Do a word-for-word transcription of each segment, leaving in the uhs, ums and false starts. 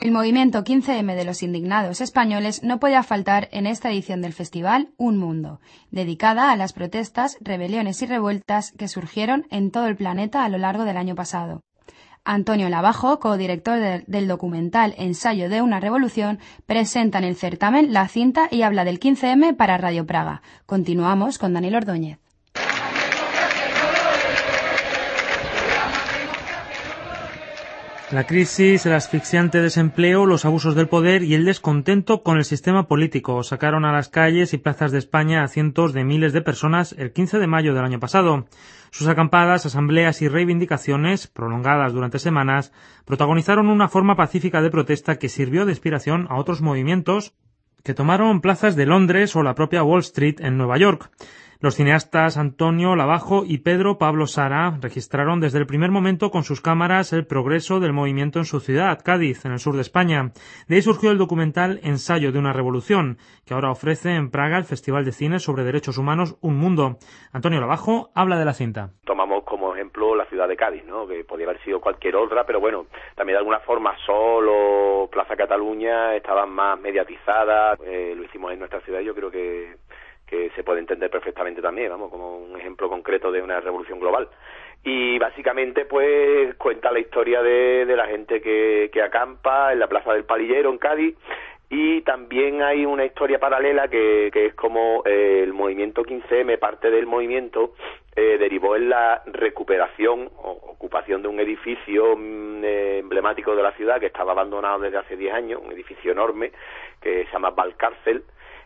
El movimiento quince eme de los indignados españoles no podía faltar en esta edición del festival Un Mundo, dedicada a las protestas, rebeliones y revueltas que surgieron en todo el planeta a lo largo del año pasado. Antonio Lavajo, codirector de, del documental Ensayo de una revolución, presenta en el certamen la cinta y habla del quince eme para Radio Praga. Continuamos con Daniel Ordóñez. La crisis, el asfixiante desempleo, los abusos del poder y el descontento con el sistema político sacaron a las calles y plazas de España a cientos de miles de personas el quince de mayo del año pasado. Sus acampadas, asambleas y reivindicaciones, prolongadas durante semanas, protagonizaron una forma pacífica de protesta que sirvió de inspiración a otros movimientos que tomaron plazas de Londres o la propia Wall Street en Nueva York. Los cineastas Antonio Lavajo y Pedro Pablo Sara registraron desde el primer momento con sus cámaras el progreso del movimiento en su ciudad, Cádiz, en el sur de España. De ahí surgió el documental Ensayo de una revolución, que ahora ofrece en Praga el Festival de Cine sobre Derechos Humanos Un Mundo. Antonio Lavajo habla de la cinta. Tomamos como ejemplo la ciudad de Cádiz, ¿no? Que podría haber sido cualquier otra, pero bueno, también de alguna forma Sol o Plaza Cataluña estaban más mediatizadas. Eh, lo hicimos en nuestra ciudad, yo creo que que se puede entender perfectamente también, vamos, como un ejemplo concreto de una revolución global. Y básicamente, pues, cuenta la historia de, de la gente que, que acampa en la Plaza del Palillero, en Cádiz, y también hay una historia paralela que, que es como eh, el movimiento quince eme, parte del movimiento, eh, derivó en la recuperación o ocupación de un edificio mm, eh, emblemático de la ciudad que estaba abandonado desde hace diez años, un edificio enorme que se llama Valcárcel,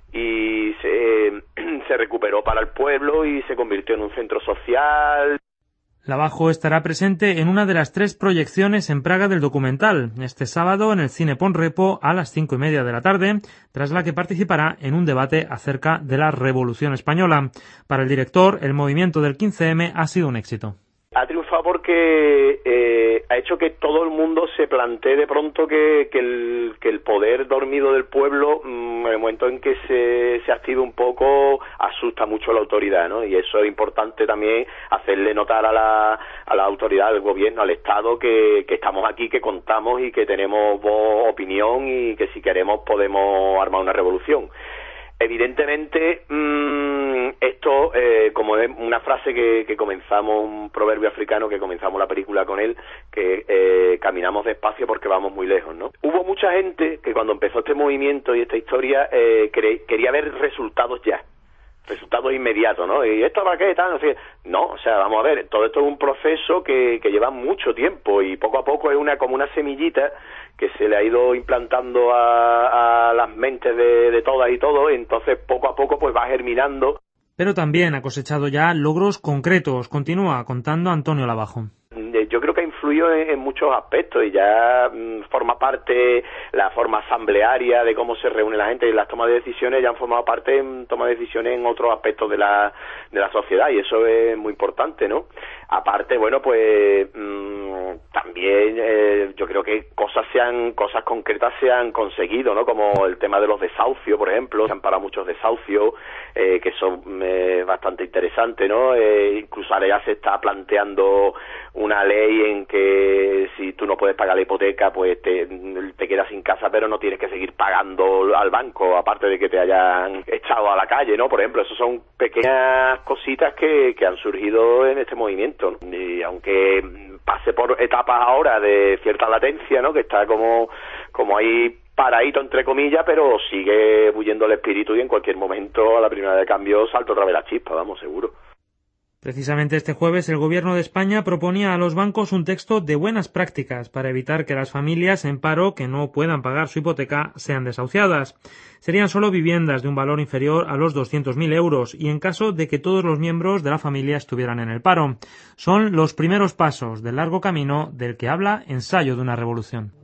y se, se recuperó para el pueblo y se convirtió en un centro social. Lavajo estará presente en una de las tres proyecciones en Praga del documental, este sábado en el Cine Ponrepo a las cinco y media de la tarde, tras la que participará en un debate acerca de la Revolución Española. Para el director, el movimiento del quince eme ha sido un éxito. Ha triunfado porque eh, ha hecho que todo el mundo se plantee de pronto que, que, el, que el poder dormido del pueblo, mmm, en el momento en que se, se active un poco, asusta mucho a la autoridad, ¿no? Y eso es importante también hacerle notar a la, a la autoridad, al gobierno, al Estado, que, que estamos aquí, que contamos y que tenemos voz, opinión y que si queremos podemos armar una revolución. Evidentemente, mmm, esto, eh, como es una frase que, que comenzamos, un proverbio africano que comenzamos la película con él, que eh, caminamos despacio porque vamos muy lejos, ¿no? Hubo mucha gente que cuando empezó este movimiento y esta historia eh, cre- quería ver resultados ya, resultados inmediatos, ¿no? ¿Y esto para qué? Tal, no sé. No, o sea, vamos a ver, todo esto es un proceso que, que lleva mucho tiempo y poco a poco es una como una semillita que se le ha ido implantando a, a las mentes de, de todas y todos, y entonces poco a poco pues va germinando. Pero también ha cosechado ya logros concretos, continúa contando Antonio Lavajo. Yo creo que ha influido en, en muchos aspectos y ya mmm, forma parte la forma asamblearia de cómo se reúne la gente y las tomas de decisiones ya han formado parte en toma de decisiones en otros aspectos de la de la sociedad y eso es muy importante, ¿no? Aparte, bueno, pues mmm, también eh, yo creo que cosas se han, cosas concretas se han conseguido, ¿no? Como el tema de los desahucios, por ejemplo, se han parado muchos desahucios eh, que son eh, bastante interesantes, ¿no? Eh, incluso ahora ya se está planteando una ley en que si tú no puedes pagar la hipoteca, pues te, te quedas sin casa, pero no tienes que seguir pagando al banco, aparte de que te hayan echado a la calle, ¿no? Por ejemplo, eso son pequeñas cositas que, que han surgido en este movimiento, ¿no? Y aunque pase por etapas ahora de cierta latencia, ¿no? Que está como, como ahí paradito entre comillas, pero sigue bullendo el espíritu y en cualquier momento a la primera de cambio salta otra vez la chispa, vamos, seguro. Precisamente este jueves el Gobierno de España proponía a los bancos un texto de buenas prácticas para evitar que las familias en paro que no puedan pagar su hipoteca sean desahuciadas. Serían solo viviendas de un valor inferior a los doscientos mil euros y en caso de que todos los miembros de la familia estuvieran en el paro. Son los primeros pasos del largo camino del que habla Ensayo de una revolución.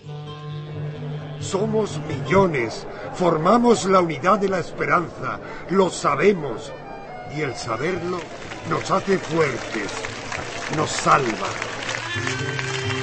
Somos millones, formamos la unidad de la esperanza, lo sabemos y el saberlo nos hace fuertes, nos salva.